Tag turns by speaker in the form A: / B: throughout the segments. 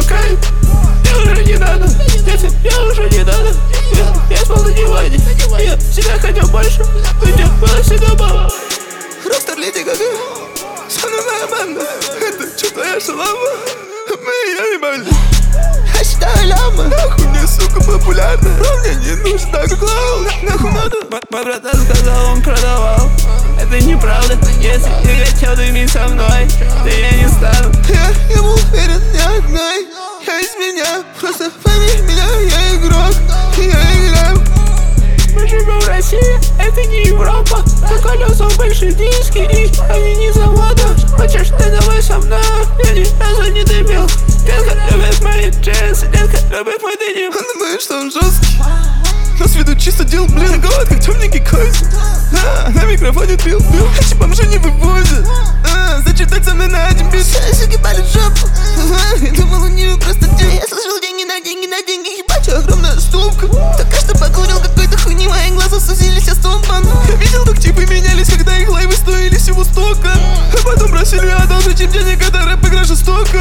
A: толкает. Мне уже не надо, я уже не надо. Я спал на диване, я всегда хотел больше, но мне было всегда мало. Ростер Леди Гага, со мной моя банда. Это что, твоя шалама? Мы ее ебали. Я считаю ляма. Нахуй мне, сука, популярна. Бро, мне не нужна, как клоун. Нахуй надо. Мой братан сказал, он продавал. Это неправда. Если ты хотел дымить со мной, то я не стану. Я ему уверен, не одной. Я изменяю, просто пойми меня, я игрок. Я играю. Мы живем в России, это не Европа. На колесах большие диски, и они не завода. Хочешь, ты давай со мной, я ни разу не дымил. Детка любит мои джинсы, детка любит мой денег. Он думает, что он жесткий, но с виду чисто дел, блин, голод, как темненький котик. На микрофоне пил, эти бомжи не вывозят. Зачитать со мной на один бит. Загибали жопу. Я думал, у нее просто день. Я слышал деньги на деньги на деньги. Ебать, огромная стопка. Только что покурил какой-то хуйни, мои глаза сузились, я стомпан. Я видел, как типы менялись, когда их лайвы стоили всего стока. А потом просили одолжить им денег, когда рэп игра жестоко.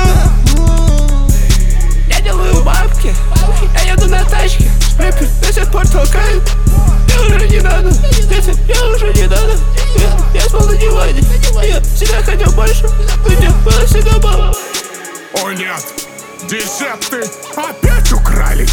A: Я делаю бабки, я еду на тачке. Рэпер до сих пор толкает. Мне уже не надо, я уже не надо. Я спал на диване, я всегда хотел больше, но мне было всегда мало.
B: О нет, десерты опять украли.